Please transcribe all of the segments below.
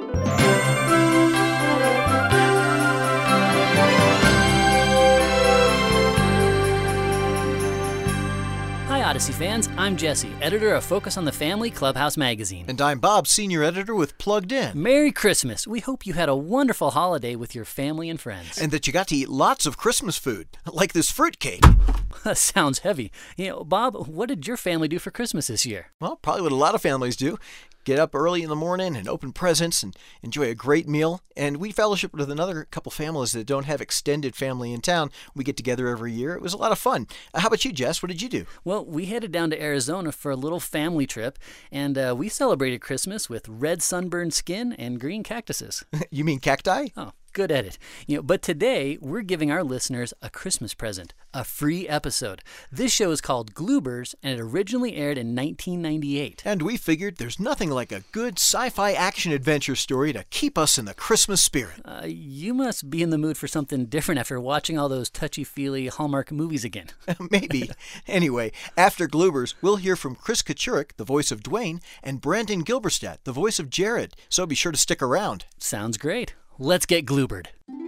Hi, Odyssey fans. I'm Jesse, editor of Focus on the Family Clubhouse magazine. And I'm Bob, senior editor with Plugged In. Merry Christmas. We hope you had a wonderful holiday with your family and friends. And that you got to eat lots of Christmas food, like this fruitcake. That sounds heavy. Bob, what did your family do for Christmas this year? Well, probably what a lot of families do. Get up early in the morning and open presents and enjoy a great meal. And we fellowship with another couple families that don't have extended family in town. We get together every year. It was a lot of fun. How about you, Jess? What did you do? Well, we headed down to Arizona for a little family trip, and we celebrated Christmas with red sunburned skin and green cactuses. You mean cacti? Oh, good at it. But today, we're giving our listeners a Christmas present, a free episode. This show is called Gloobers, and it originally aired in 1998. And we figured there's nothing like a good sci-fi action-adventure story to keep us in the Christmas spirit. You must be in the mood for something different after watching all those touchy-feely Hallmark movies again. Maybe. Anyway, after Gloobers, we'll hear from Chris Kachurik, the voice of Dwayne, and Brandon Gilberstadt, the voice of Jared. So be sure to stick around. Sounds great. Let's get Gloobered.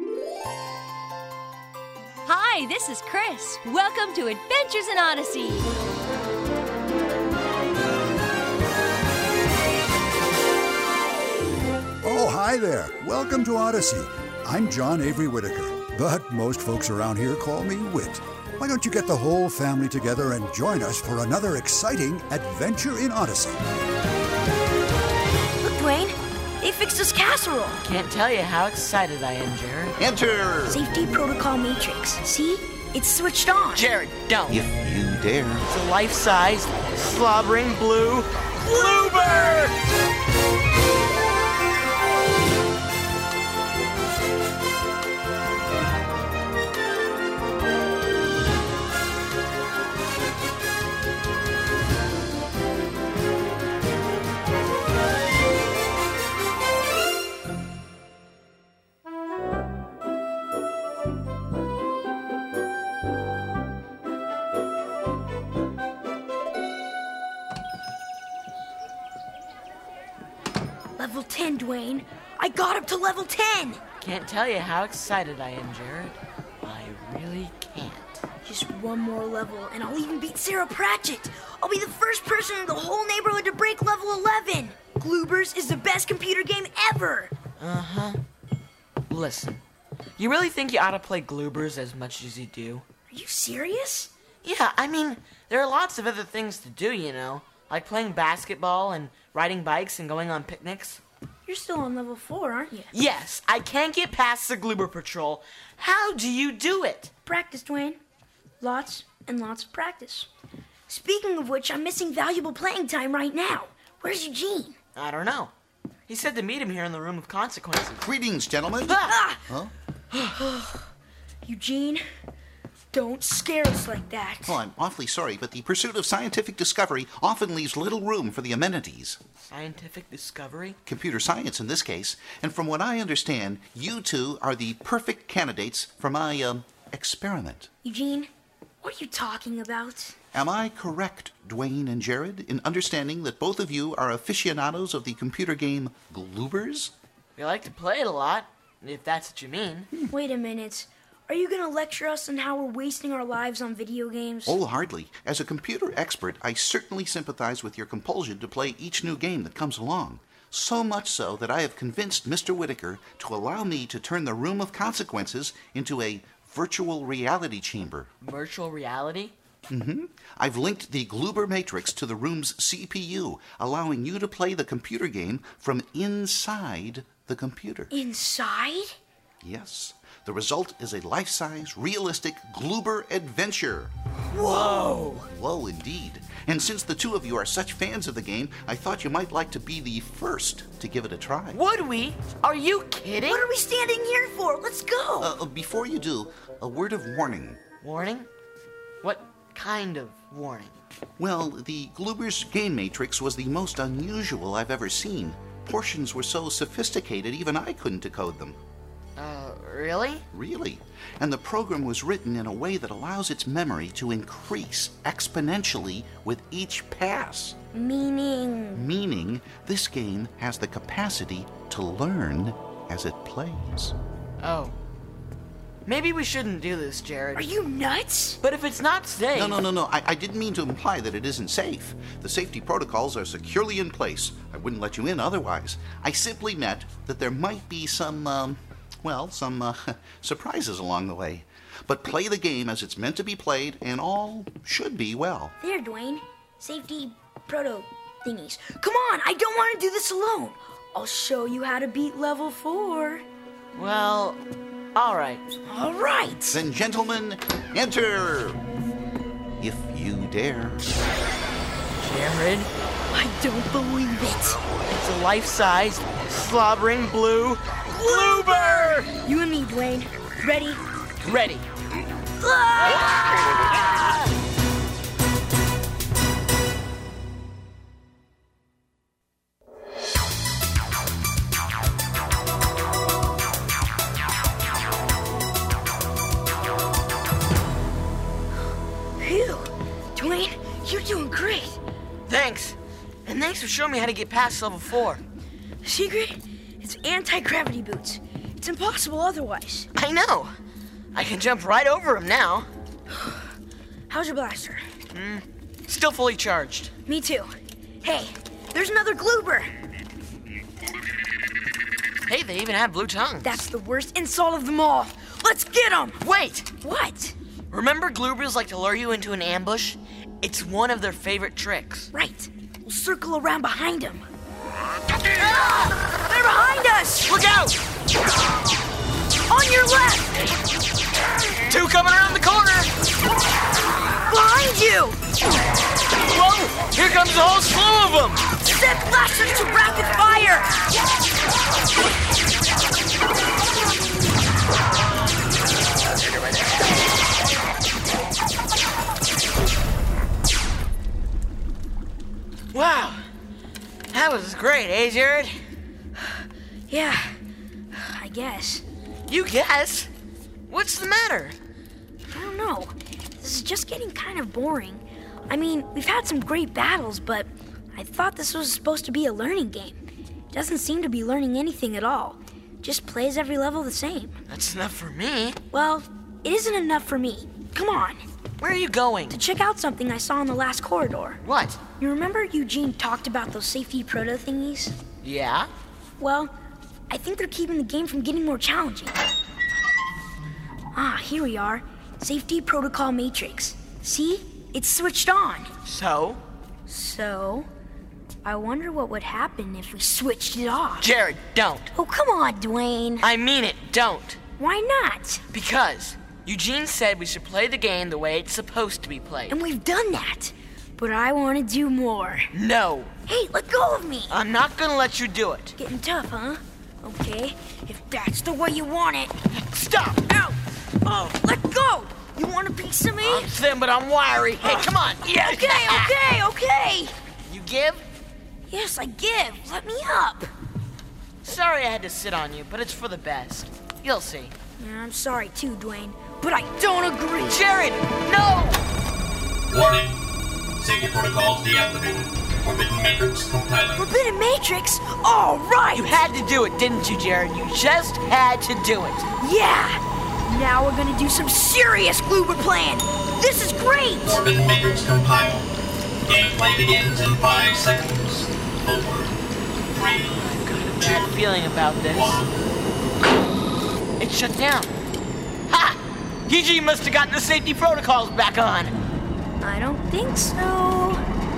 Hi, this is Chris. Welcome to Adventures in Odyssey. Oh, hi there. Welcome to Odyssey. I'm John Avery Whitaker, but most folks around here call me Whit. Why don't you get the whole family together and join us for another exciting adventure in Odyssey? Look, Dwayne. They fixed this casserole. Can't tell you how excited I am, Jared. Enter! Safety protocol matrix. See? It's switched on. Jared, don't. If you dare. It's a life-size, slobbering blue Gloober! Level 10, Dwayne. I got up to level 10. Can't tell you how excited I am, Jared. I really can't. Just one more level, and I'll even beat Sarah Pratchett. I'll be the first person in the whole neighborhood to break level 11. Gloobers is the best computer game ever. Uh-huh. Listen, you really think you ought to play Gloobers as much as you do? Are you serious? Yeah, I mean, there are lots of other things to do, like playing basketball and riding bikes and going on picnics. You're still on level 4, aren't you? Yes, I can't get past the Gloober Patrol. How do you do it? Practice, Dwayne. Lots and lots of practice. Speaking of which, I'm missing valuable playing time right now. Where's Eugene? I don't know. He said to meet him here in the Room of Consequences. Greetings, gentlemen. Ah! Huh? Eugene, don't scare us like that. Oh, I'm awfully sorry, but the pursuit of scientific discovery often leaves little room for the amenities. Scientific discovery? Computer science in this case. And from what I understand, you two are the perfect candidates for my, experiment. Eugene, what are you talking about? Am I correct, Dwayne and Jared, in understanding that both of you are aficionados of the computer game Gloobers? We like to play it a lot, if that's what you mean. Wait a minute. Are you going to lecture us on how we're wasting our lives on video games? Oh, hardly. As a computer expert, I certainly sympathize with your compulsion to play each new game that comes along. So much so that I have convinced Mr. Whitaker to allow me to turn the Room of Consequences into a virtual reality chamber. Virtual reality? Mm-hmm. I've linked the Gloober Matrix to the room's CPU, allowing you to play the computer game from inside the computer. Inside? Yes. The result is a life-size, realistic Gloober adventure. Whoa! Whoa, indeed. And since the two of you are such fans of the game, I thought you might like to be the first to give it a try. Would we? Are you kidding? What are we standing here for? Let's go! Before you do, a word of warning. Warning? What kind of warning? Well, the Gloober's game matrix was the most unusual I've ever seen. Portions were so sophisticated even I couldn't decode them. Really? Really. And the program was written in a way that allows its memory to increase exponentially with each pass. Meaning? Meaning, this game has the capacity to learn as it plays. Oh. Maybe we shouldn't do this, Jared. Are you nuts? But if it's not safe... No. I didn't mean to imply that it isn't safe. The safety protocols are securely in place. I wouldn't let you in otherwise. I simply meant that there might be some surprises along the way. But play the game as it's meant to be played, and all should be well. There, Dwayne. Safety proto thingies. Come on, I don't want to do this alone. I'll show you how to beat level 4. Well, all right. All right. Then, gentlemen, enter, if you dare. Jared, I don't believe it. it's a life-size, slobbering blue Gloober! You and me, Dwayne. Ready? Ready. Phew. Dwayne, you're doing great. Thanks. And thanks for showing me how to get past level 4. Secret? It's anti-gravity boots. It's impossible otherwise. I know. I can jump right over him now. How's your blaster? Still fully charged. Me too. Hey, there's another Gloober. Hey, they even have blue tongues. That's the worst insult of them all. Let's get him! Wait! What? Remember Gloobers like to lure you into an ambush? It's one of their favorite tricks. Right. We'll circle around behind him. Ah! They're behind us! Look out! On your left! 2 coming around the corner! Behind you! Whoa! Here comes a whole slew of them! Set blasters to rapid fire! Wow. That was great, eh, Jared? Yeah, I guess. You guess? What's the matter? I don't know. This is just getting kind of boring. I mean, we've had some great battles, but I thought this was supposed to be a learning game. It doesn't seem to be learning anything at all. Just plays every level the same. That's enough for me. Well, it isn't enough for me. Come on, Where are you going? to check out something I saw in the last corridor. What? You remember Eugene talked about those safety proto thingies? Yeah? Well, I think they're keeping the game from getting more challenging. Ah, here we are. Safety protocol matrix. See? It's switched on. So? So, I wonder what would happen if we switched it off. Jared, don't. Oh, come on, Dwayne. I mean it, don't. Why not? Because Eugene said we should play the game the way it's supposed to be played. And we've done that. But I want to do more. No. Hey, let go of me. I'm not gonna let you do it. Getting tough, huh? Okay, if that's the way you want it. Stop! Ow! Oh, let go! You want a piece of me? I'm thin, but I'm wiry. Hey, come on. Yeah. Okay. You give? Yes, I give. Let me up. Sorry I had to sit on you, but it's for the best. You'll see. Yeah, I'm sorry too, Dwayne, but I don't agree. Jared, no! Warning. Safety protocols deactivated. Forbidden Matrix compiling. Forbidden Matrix? All right! You had to do it, didn't you, Jared? You just had to do it. Yeah! Now we're gonna do some serious Gloober playing. This is great! Forbidden Matrix compiled. Gameplay begins in 5 seconds. 4, 3, Bad feeling about this. 1. It shut down. Ha! Eugene must have gotten the safety protocols back on. I don't think so.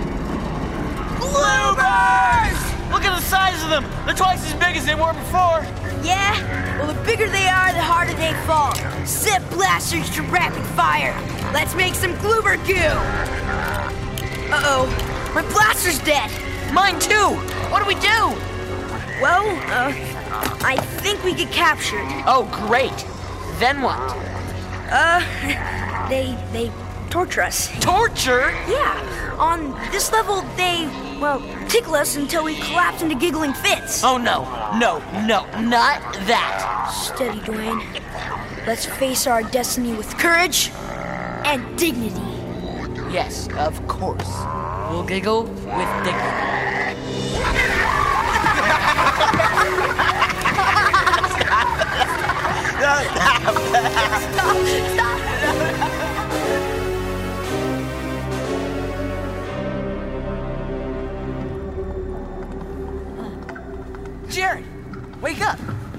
Gloobers! Look at the size of them. They're twice as big as they were before. Yeah? Well, the bigger they are, the harder they fall. Set blasters to rapid fire. Let's make some Gloober goo. Uh-oh. My blaster's dead. Mine too. What do we do? Well, I think we get captured. Oh, great. Then what? They torture us. Torture? Yeah. On this level, they, tickle us until we collapse into giggling fits. Oh, no, not that. Steady, Dwayne. Let's face our destiny with courage and dignity. Yes, of course. We'll giggle with dignity. Jared, wake up.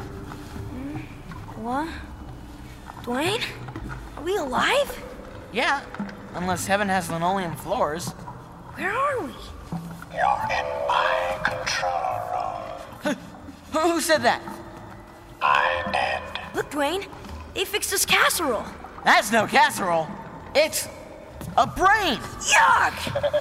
What? Dwayne? Are we alive? Yeah, unless heaven has linoleum floors. Where are we? You're in my control room. Who said that? I did. Look, Dwayne. They fixed this casserole. That's no casserole. It's a brain. Yuck!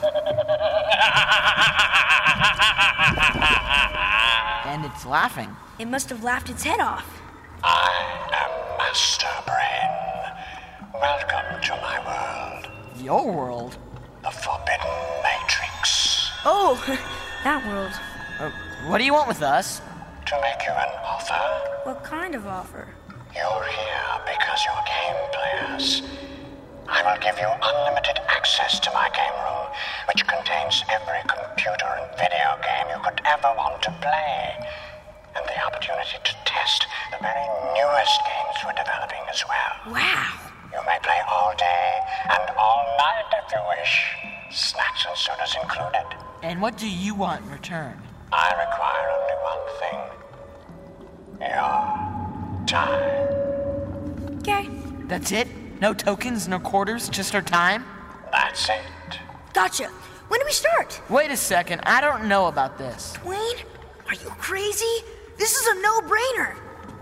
And it's laughing. It must have laughed its head off. I am Master Brain. Welcome to my world, Your world? the Forbidden Matrix. Oh, that world. What do you want with us? To make you an offer, What kind of offer? you're here because you're game players. I will give you unlimited access to my game room, which contains every computer and video game you could ever want to play, and the opportunity to test the very newest games we're developing as well. Wow. You may play all day and all night if you wish, snacks and sodas included. And what do you want in return? I require only one thing. Your time. Okay. That's it? No tokens, no quarters, just our time? That's it. Gotcha. When do we start? Wait a second, I don't know about this. Dwayne, are you crazy? This is a no-brainer.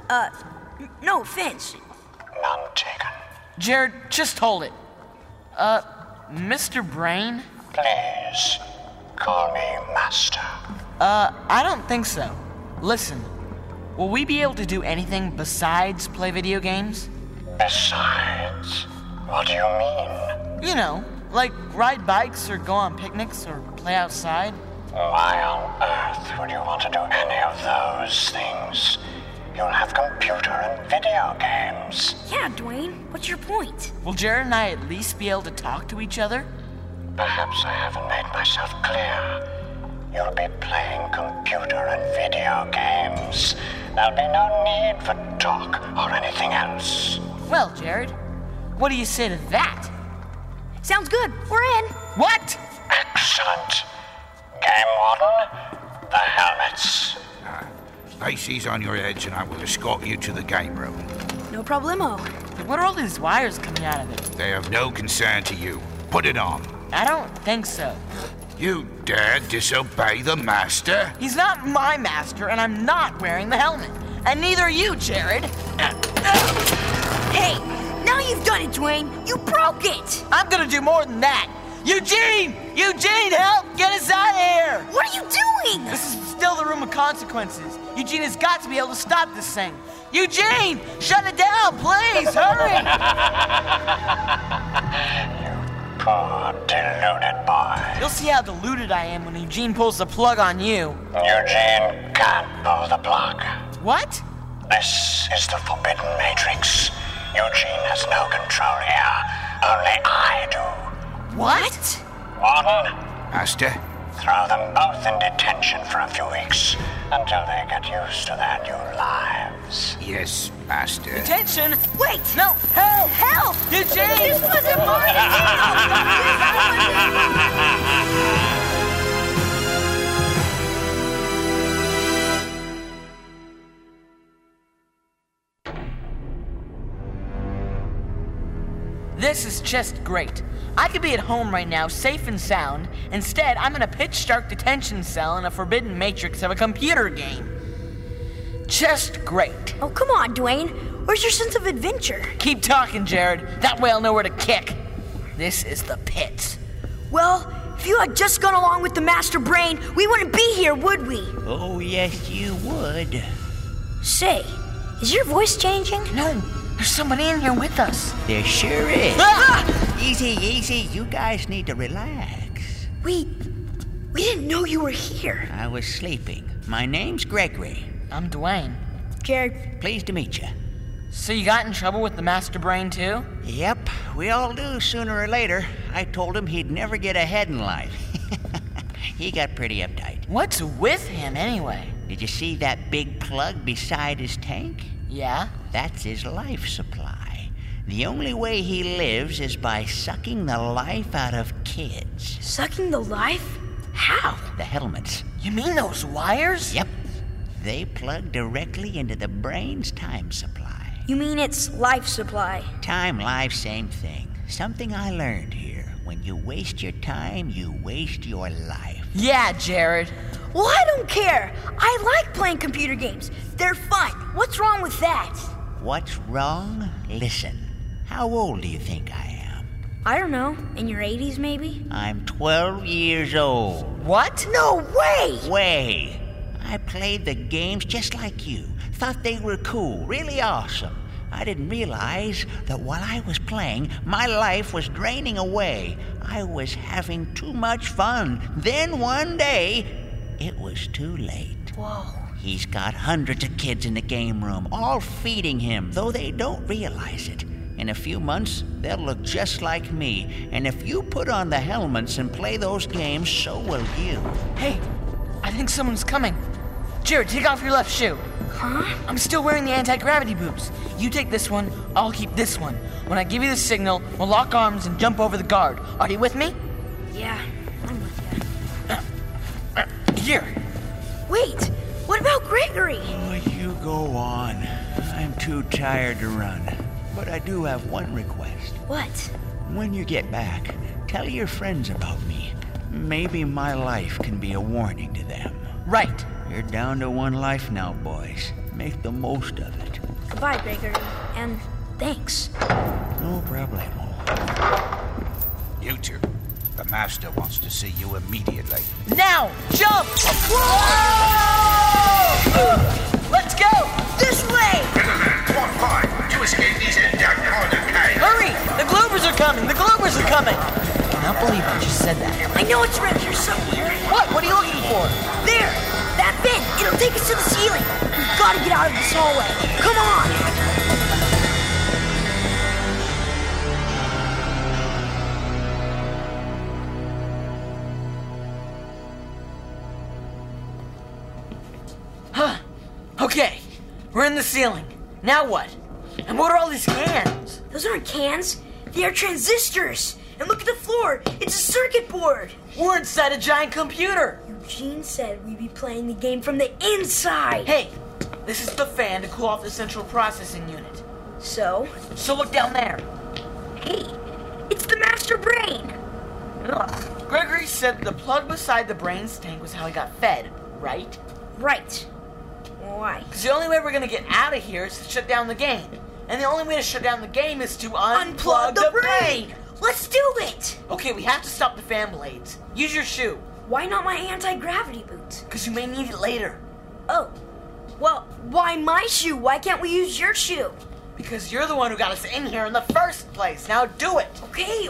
No offense. None taken. Jared, just hold it. Mr. Brain? Please, call me Master. I don't think so. Listen, will we be able to do anything besides play video games? Besides, what do you mean? You know, like ride bikes or go on picnics or play outside. Why on earth would you want to do any of those things? You'll have computer and video games. Yeah, Dwayne, what's your point? Will Jared and I at least be able to talk to each other? Perhaps I haven't made myself clear. You'll be playing computer and video games. There'll be no need for talk or anything else. Well, Jared, what do you say to that? Sounds good. We're in. What? Excellent. Game Warden, the helmets. Stacy's on your edge and I will escort you to the game room. No problemo. What are all these wires coming out of it? They have no concern to you. Put it on. I don't think so. You dare disobey the master? He's not my master, and I'm not wearing the helmet. And neither are you, Jared. Hey, now you've done it, Dwayne. You broke it. I'm gonna do more than that. Eugene! Eugene, help! Get us out of here! What are you doing? This is still the room of consequences. Eugene has got to be able to stop this thing. Eugene! Shut it down, please! Hurry! Poor deluded boy. You'll see how deluded I am when Eugene pulls the plug on you. Eugene can't pull the plug. What? This is the Forbidden Matrix. Eugene has no control here. Only I do. What? Warden, Master? throw them both in detention for a few weeks until they get used to their new lives. Yes, Master. Attention! Wait! No! Help! Help! Eugene! This wasn't my This is just great. I could be at home right now, safe and sound. Instead, I'm in a pitch-dark detention cell in a forbidden matrix of a computer game. Just great. Oh, come on, Dwayne. Where's your sense of adventure? Keep talking, Jared. That way I'll know where to kick. This is the pit. Well, if you had just gone along with the Master Brain, we wouldn't be here, would we? Oh, yes, you would. Say, is your voice changing? No, there's somebody in here with us. There sure is. Ah! Easy, easy. You guys need to relax. We didn't know you were here. I was sleeping. My name's Gregory. I'm Dwayne. Jared, Pleased to meet you. So you got in trouble with the Master Brain too? Yep, we all do sooner or later. I told him he'd never get ahead in life. He got pretty uptight. What's with him anyway? Did you see that big plug beside his tank? Yeah? That's his life supply. The only way he lives is by sucking the life out of kids. sucking the life? How? The helmets. You mean those wires? Yep. They plug directly into the brain's time supply. You mean it's life supply? Time, life, same thing. Something I learned here. When you waste your time, you waste your life. Yeah, Jared. Well, I don't care. I like playing computer games. They're fun. What's wrong with that? What's wrong? Listen. How old do you think I am? I don't know. In your 80s, maybe? I'm 12 years old. What? No way! I played the games just like you. Thought they were cool, really awesome. I didn't realize that while I was playing, my life was draining away. I was having too much fun. Then one day, it was too late. Whoa. He's got hundreds of kids in the game room, all feeding him, though they don't realize it. In a few months, they'll look just like me. And if you put on the helmets and play those games, so will you. Hey, I think someone's coming. Jared, take off your left shoe. Huh? I'm still wearing the anti-gravity boots. You take this one, I'll keep this one. When I give you the signal, we'll lock arms and jump over the guard. Are you with me? Yeah, I'm with you. Here. Wait, what about Gregory? Oh, you go on. I'm too tired to run. But I do have one request. What? When you get back, tell your friends about me. Maybe my life can be a warning to them. Right. You're down to one life now, boys. Make the most of it. Goodbye, Gregory. And thanks. No problemo. You two, the master wants to see you immediately. Now, jump! Whoa! Let's go! This way! What fight to escape these dark corner caves? Hurry! The Gloobers are coming! The Gloobers are coming! I cannot believe I just said that. I know it's around here somewhere. What? What are you looking for? There! That vent! It'll take us to the ceiling! We've got to get out of this hallway! Come on! Okay, we're in the ceiling. Now what? And what are all these cans? Those aren't cans. They are transistors. And look at the floor. It's a circuit board. We're inside a giant computer. Eugene said we'd be playing the game from the inside. Hey, this is the fan to cool off the central processing unit. So? So look down there. Hey, it's the master brain. Ugh. Gregory said the plug beside the brains tank was how he got fed, right? Right. Why? Because the only way we're going to get out of here is to shut down the game. And the only way to shut down the game is to unplug the brain. Let's do it. Okay, we have to stop the fan blades. Use your shoe. Why not my anti-gravity boots? Because you may need it later. Oh. Well, why my shoe? Why can't we use your shoe? Because you're the one who got us in here in the first place. Now do it. Okay.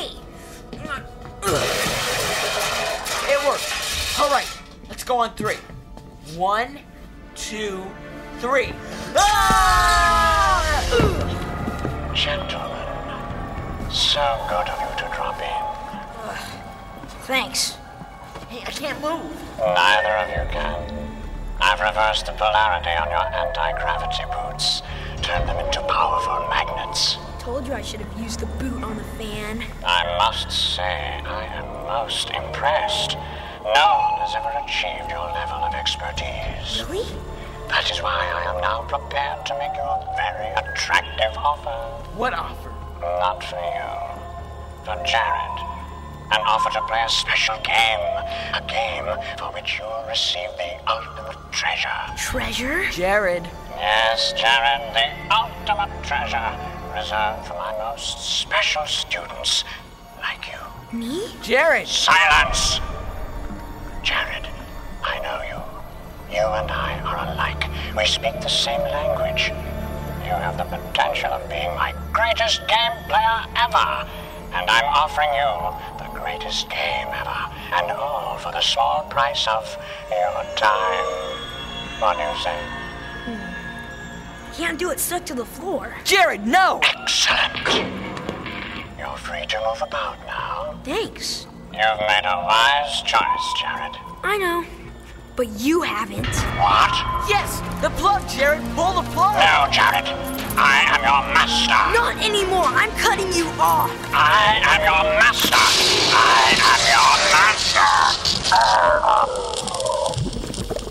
It worked. All right, let's go on 3. 1, 2, 3. Ah! Gentlemen, so good of you to drop in. Thanks. Hey, I can't move. Neither of you can. I've reversed the polarity on your anti-gravity boots, turned them into powerful magnets. Told you I should have used the boot on the fan. I must say I am most impressed. No one has ever achieved your level of expertise. Really? That is why I am now prepared to make you a very attractive offer. What offer? Not for you. For Jared. An offer to play a special game. A game for which you will receive the ultimate treasure. Treasure? Jared. Yes, Jared, the ultimate treasure. Reserved for my most special students like you. Me? Jared. Silence! Jared, I know you. You and I are alike. We speak the same language. You have the potential of being my greatest game player ever. And I'm offering you the greatest game ever. And all for the small price of your time. What do you say? Can't do it stuck to the floor. Jared, no! Excellent. You're free to move about now. Thanks. You've made a wise choice, Jared. I know. But you haven't. What? Yes! The plug, Jared! Pull the plug! No, Jared. I am your master. Not anymore. I'm cutting you off. I am your master. I am your master.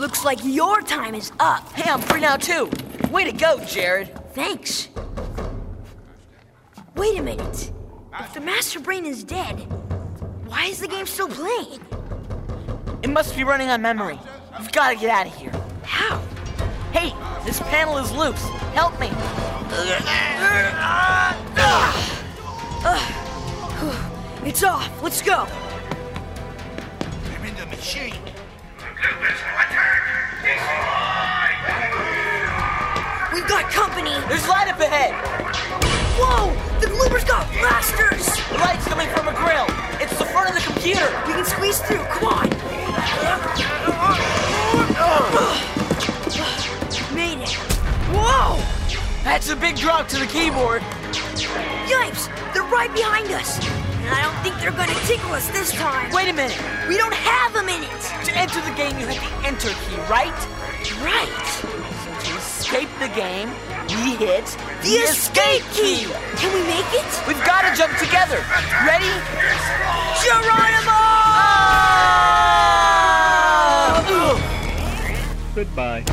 Looks like your time is up. Hey, I'm free now too. Way to go, Jared. Thanks. Wait a minute. If the Master Brain is dead, why is the game still playing? It must be running on memory. We've got to get out of here. How? Hey, this panel is loose. Help me. It's off. Let's go. I'm in the machine. We've got company. There's light up ahead. Whoa! The Gloopers got blasters! The light's coming from a grill. It's the front of the computer. We can squeeze through. Come on. Made it. Whoa! That's a big drop to the keyboard. Yipes! They're right behind us. And I don't think they're gonna tickle us this time. Wait a minute. We don't have a minute. To enter the game, you have the enter key, right? Right. So to escape the game, we hit the escape key. Can we make it? We've got to jump together. Ready? Geronimo! Goodbye.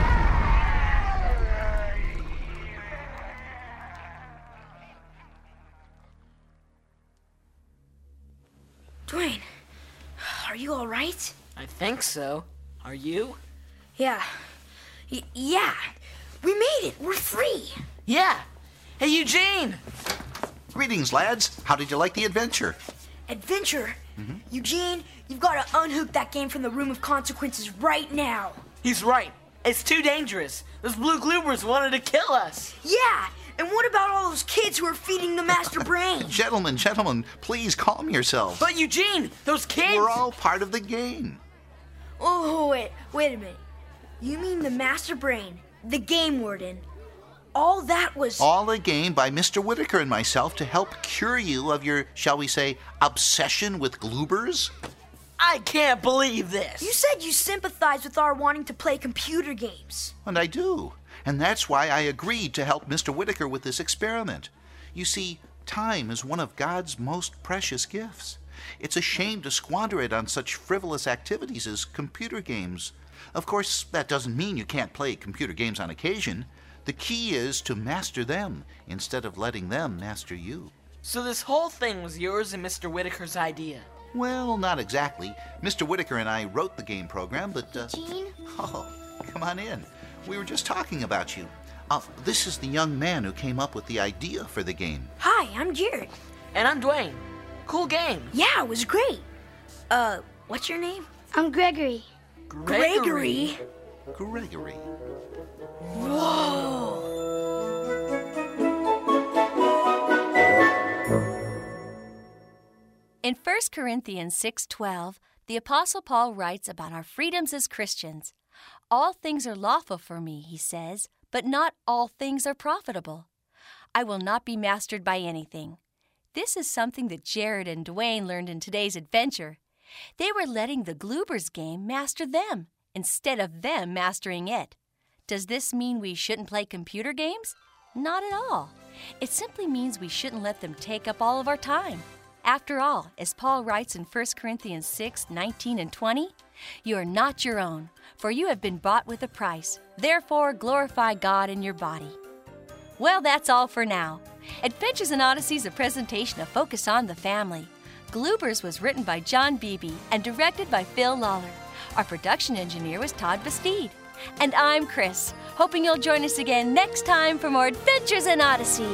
Dwayne, are you all right? I think so. Are you? Yeah. Yeah. We made it. We're free. Yeah. Hey, Eugene. Greetings, lads. How did you like the adventure? Adventure? Eugene, you've got to unhook that game from the Room of Consequences right now. He's right. It's too dangerous. Those blue gloopers wanted to kill us. Yeah. And what about all those kids who are feeding the Master Brain? Gentlemen, please calm yourselves. But Eugene, those kids... We're all part of the game. Oh, wait a minute. You mean the Master Brain, the Game Warden, all that was... All a game by Mr. Whitaker and myself to help cure you of your, shall we say, obsession with gloopers? I can't believe this. You said you sympathize with our wanting to play computer games. And I do. And that's why I agreed to help Mr. Whitaker with this experiment. You see, time is one of God's most precious gifts. It's a shame to squander it on such frivolous activities as computer games. Of course, that doesn't mean you can't play computer games on occasion. The key is to master them instead of letting them master you. So this whole thing was yours and Mr. Whitaker's idea? Well, not exactly. Mr. Whitaker and I wrote the game program, but... Eugene? Oh, come on in. We were just talking about you. This is the young man who came up with the idea for the game. Hi, I'm Jared. And I'm Dwayne. Cool game. Yeah, it was great. What's your name? I'm Gregory. Gregory? Gregory. Whoa! In 1 Corinthians 6:12, the Apostle Paul writes about our freedoms as Christians. All things are lawful for me, he says, but not all things are profitable. I will not be mastered by anything. This is something that Jared and Dwayne learned in today's adventure. They were letting the Gloopers game master them instead of them mastering it. Does this mean we shouldn't play computer games? Not at all. It simply means we shouldn't let them take up all of our time. After all, as Paul writes in 1 Corinthians 6:19 and 20, you are not your own, for you have been bought with a price. Therefore, glorify God in your body. Well, that's all for now. Adventures in Odyssey is a presentation of Focus on the Family. Gloopers was written by John Beebe and directed by Phil Lawler. Our production engineer was Todd Bastide. And I'm Chris, hoping you'll join us again next time for more Adventures in Odyssey.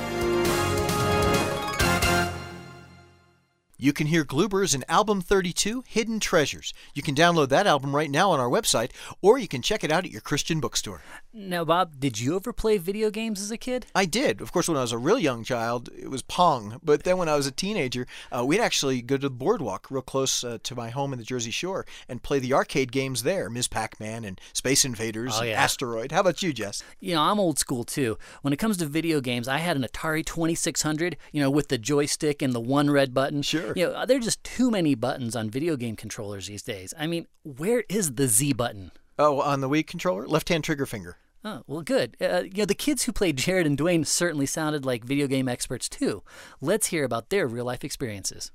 You can hear Gloopers in Album 32, Hidden Treasures. You can download that album right now on our website, or you can check it out at your Christian bookstore. Now, Bob, did you ever play video games as a kid? I did. Of course, when I was a real young child, it was Pong. But then when I was a teenager, we'd actually go to the boardwalk real close to my home in the Jersey Shore and play the arcade games there, Ms. Pac-Man and Space Invaders and Asteroid. How about you, Jess? You know, I'm old school, too. When it comes to video games, I had an Atari 2600, with the joystick and the one red button. Sure. There are just too many buttons on video game controllers these days. I mean, where is the Z button? Oh, on the Wii controller? Left-hand trigger finger. Oh, well, good. The kids who played Jared and Dwayne certainly sounded like video game experts, too. Let's hear about their real-life experiences.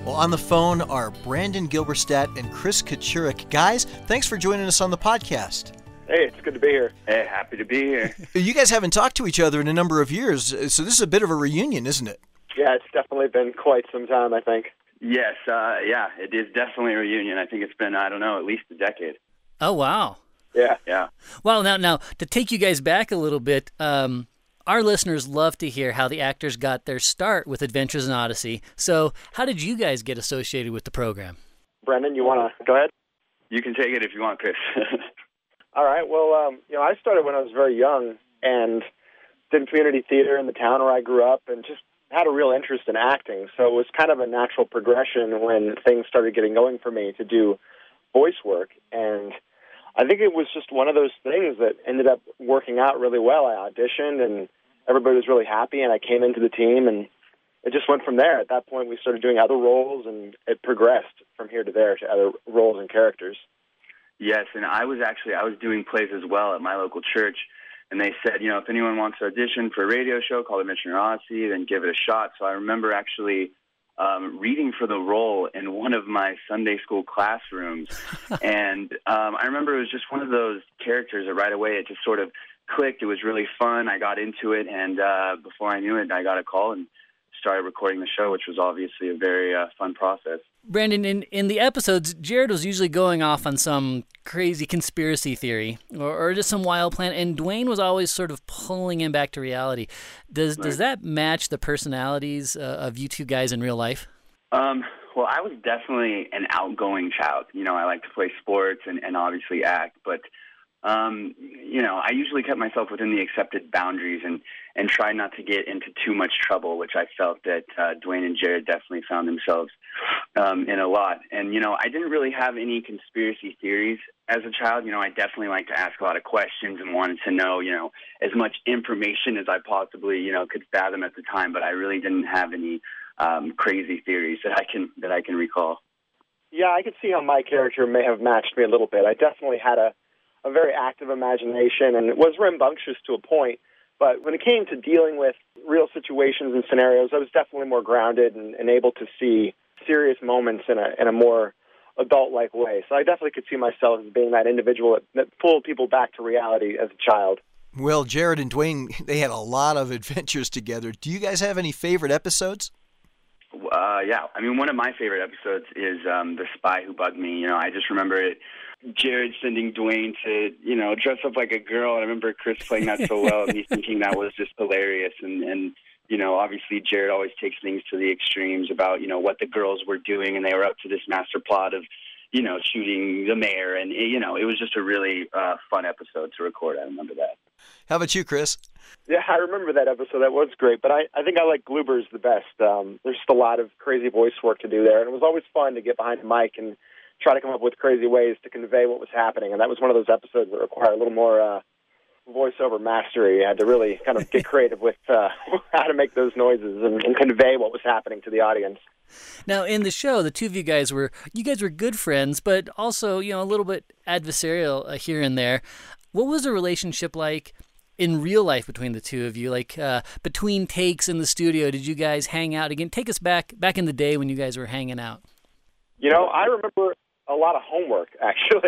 Well, on the phone are Brandon Gilberstadt and Chris Kachurik. Guys, thanks for joining us on the podcast. Hey, it's good to be here. Hey, happy to be here. You guys haven't talked to each other in a number of years, so this is a bit of a reunion, isn't it? Yeah, it's definitely been quite some time, I think. Yes, yeah, it is definitely a reunion. I think it's been, I don't know, at least a decade. Oh, wow. Yeah. Well, now, to take you guys back a little bit, our listeners love to hear how the actors got their start with Adventures in Odyssey. So how did you guys get associated with the program? Brendan, you want to go ahead? You can take it if you want, Chris. All right. Well, I started when I was very young and did community theater in the town where I grew up and just had a real interest in acting. So it was kind of a natural progression when things started getting going for me to do voice work. And I think it was just one of those things that ended up working out really well. I auditioned and everybody was really happy, and I came into the team, and it just went from there. At that point, we started doing other roles, and it progressed from here to there to other roles and characters. Yes, and I was doing plays as well at my local church, and they said, if anyone wants to audition for a radio show called Adventure in Odyssey, then give it a shot. So I remember actually reading for the role in one of my Sunday school classrooms, and I remember it was just one of those characters that right away it just sort of clicked. It was really fun. I got into it, and before I knew it, I got a call and started recording the show, which was obviously a very fun process. Brandon, in the episodes, Jared was usually going off on some crazy conspiracy theory or just some wild plan, and Dwayne was always sort of pulling him back to reality. Does that match the personalities of you two guys in real life? Well, I was definitely an outgoing child. I like to play sports and obviously act, but I usually kept myself within the accepted boundaries and try not to get into too much trouble, which I felt that Dwayne and Jared definitely found themselves in a lot. And, I didn't really have any conspiracy theories as a child. I definitely like to ask a lot of questions and wanted to know, as much information as I possibly, could fathom at the time, but I really didn't have any crazy theories that I can recall. Yeah, I could see how my character may have matched me a little bit. I definitely had a very active imagination, and it was rambunctious to a point. But when it came to dealing with real situations and scenarios, I was definitely more grounded and able to see serious moments in a more adult-like way. So I definitely could see myself as being that individual that pulled people back to reality as a child. Well, Jared and Dwayne, they had a lot of adventures together. Do you guys have any favorite episodes? Yeah. I mean, one of my favorite episodes is The Spy Who Bugged Me. I just remember it. Jared sending Dwayne to, dress up like a girl. And I remember Chris playing that so well, and me thinking that was just hilarious. And obviously Jared always takes things to the extremes about, what the girls were doing, and they were up to this master plot of, shooting the mayor. And, it was just a really fun episode to record. I remember that. How about you, Chris? Yeah, I remember that episode. That was great. But I think I like Gloobers the best. There's just a lot of crazy voice work to do there. And it was always fun to get behind the mic and try to come up with crazy ways to convey what was happening. And that was one of those episodes that required a little more voiceover mastery. You had to really kind of get creative with how to make those noises and convey what was happening to the audience. Now, in the show, the two of you guys were good friends, but also, a little bit adversarial here and there. What was the relationship like in real life between the two of you? Like, between takes in the studio, did you guys hang out again? Take us back in the day when you guys were hanging out. I remember a lot of homework, actually.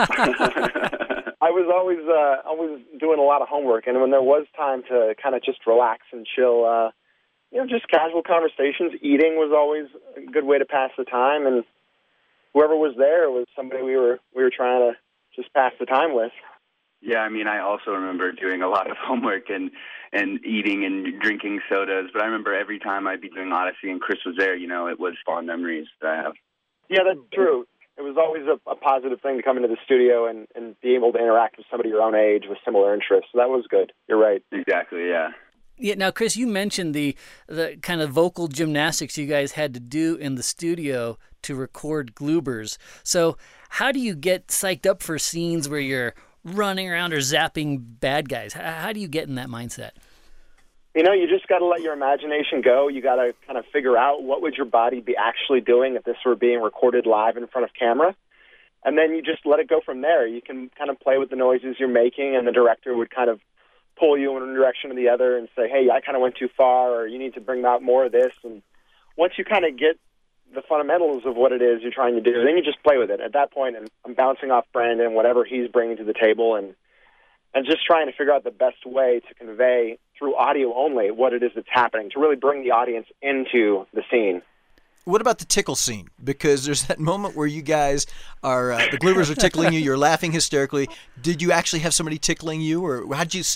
I was always doing a lot of homework, and when there was time to kind of just relax and chill, just casual conversations, eating was always a good way to pass the time, and whoever was there was somebody we were trying to just pass the time with. Yeah, I mean, I also remember doing a lot of homework and eating and drinking sodas, but I remember every time I'd be doing Odyssey and Chris was there, it was fond memories that I have. Yeah, that's true. It was always a positive thing to come into the studio and be able to interact with somebody your own age with similar interests. So that was good. You're right. Exactly, yeah. Yeah. Now, Chris, you mentioned the kind of vocal gymnastics you guys had to do in the studio to record Gloobers. So how do you get psyched up for scenes where you're running around or zapping bad guys? How do you get in that mindset? You just got to let your imagination go. You got to kind of figure out what would your body be actually doing if this were being recorded live in front of camera. And then you just let it go from there. You can kind of play with the noises you're making, and the director would kind of pull you in one direction or the other and say, hey, I kind of went too far, or you need to bring out more of this. And once you kind of get the fundamentals of what it is you're trying to do, then you just play with it. At that point, I'm bouncing off Brandon, whatever he's bringing to the table, and just trying to figure out the best way to convey through audio only what it is that's happening, to really bring the audience into the scene. What about the tickle scene? Because there's that moment where you guys are, the Gloopers are tickling you, you're laughing hysterically. Did you actually have somebody tickling you, or how'd you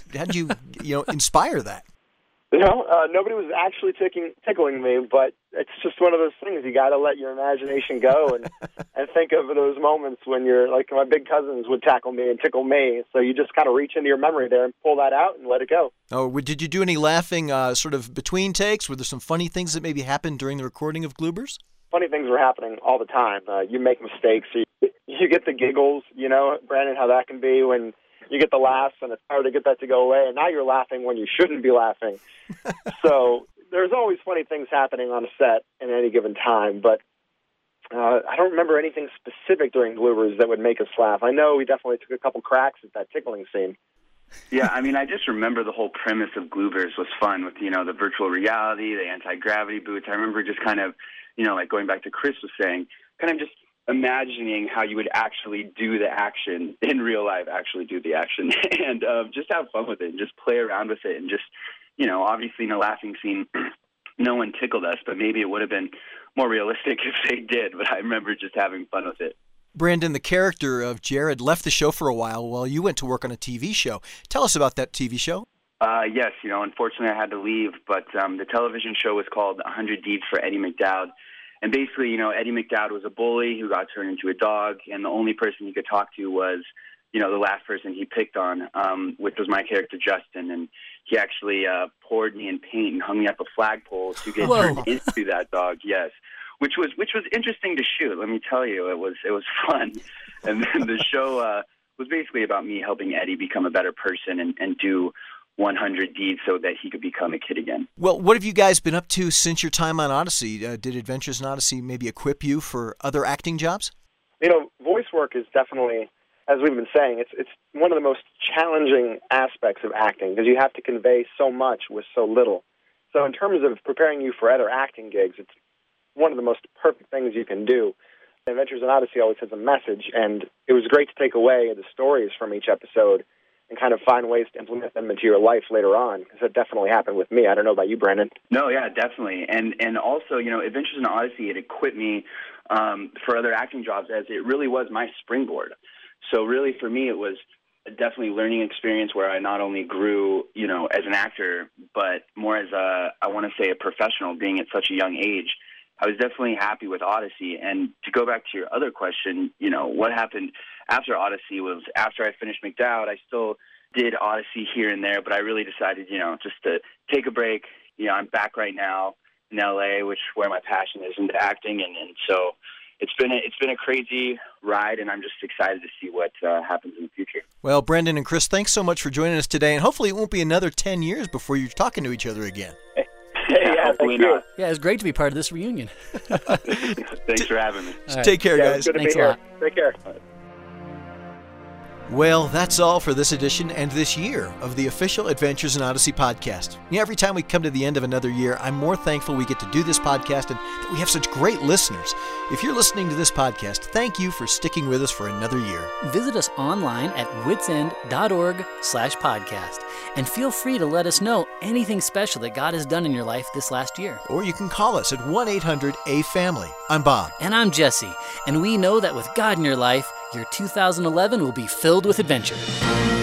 inspire that? Nobody was actually tickling me, but it's just one of those things. You got to let your imagination go and think of those moments when you're like, my big cousins would tackle me and tickle me. So you just kind of reach into your memory there and pull that out and let it go. Oh, did you do any laughing sort of between takes? Were there some funny things that maybe happened during the recording of Gloopers? Funny things were happening all the time. You make mistakes. You get the giggles, Brandon, how that can be when you get the laughs, and it's hard to get that to go away. And now you're laughing when you shouldn't be laughing. So there's always funny things happening on a set at any given time. But I don't remember anything specific during Gloopers that would make us laugh. I know we definitely took a couple cracks at that tickling scene. Yeah, I mean, I just remember the whole premise of Gloopers was fun with, the virtual reality, the anti-gravity boots. I remember just kind of, like going back to Chris was saying, kind of just imagining how you would actually do the action in real life, actually do the action, and just have fun with it and just play around with it. And just, obviously in a laughing scene, no one tickled us, but maybe it would have been more realistic if they did. But I remember just having fun with it. Brandon, the character of Jared, left the show for a while you went to work on a TV show. Tell us about that TV show. Yes, unfortunately I had to leave, but the television show was called 100 Deeds for Eddie McDowd. And basically, Eddie McDowd was a bully who got turned into a dog, and the only person he could talk to was, the last person he picked on, which was my character, Justin. And he actually poured me in paint and hung me up a flagpole to get turned into that dog, yes. Which was interesting to shoot, let me tell you. It was fun. And then the show was basically about me helping Eddie become a better person and do 100 deeds so that he could become a kid again. Well, what have you guys been up to since your time on Odyssey? Did Adventures in Odyssey maybe equip you for other acting jobs? Voice work is definitely, as we've been saying, it's one of the most challenging aspects of acting because you have to convey so much with so little. So in terms of preparing you for other acting gigs, it's one of the most perfect things you can do. Adventures in Odyssey always has a message, and it was great to take away the stories from each episode and kind of find ways to implement them into your life later on, because that definitely happened with me. I don't know about you, Brandon. No, yeah, definitely. And also, Adventures in Odyssey, it equipped me for other acting jobs, as it really was my springboard. So really, for me, it was definitely learning experience where I not only grew, as an actor, but more as I want to say a professional, being at such a young age. I was definitely happy with Odyssey. And to go back to your other question, what happened after Odyssey was after I finished McDowd, I still did Odyssey here and there, but I really decided, just to take a break. I'm back right now in LA, where my passion is into acting. And so it's been a crazy ride, and I'm just excited to see what happens in the future. Well, Brandon and Chris, thanks so much for joining us today. And hopefully it won't be another 10 years before you're talking to each other again. Yeah, hopefully not. Yeah, it's great to be part of this reunion. Thanks for having me. Right. Take care, guys. Good to Thanks be here. a lot. Take care. Well, that's all for this edition and this year of the official Adventures in Odyssey podcast. Every time we come to the end of another year, I'm more thankful we get to do this podcast and that we have such great listeners. If you're listening to this podcast, thank you for sticking with us for another year. Visit us online at witsend.org/podcast and feel free to let us know anything special that God has done in your life this last year. Or you can call us at 1-800-A-FAMILY. I'm Bob. And I'm Jesse. And we know that with God in your life, your 2011 will be filled with adventure.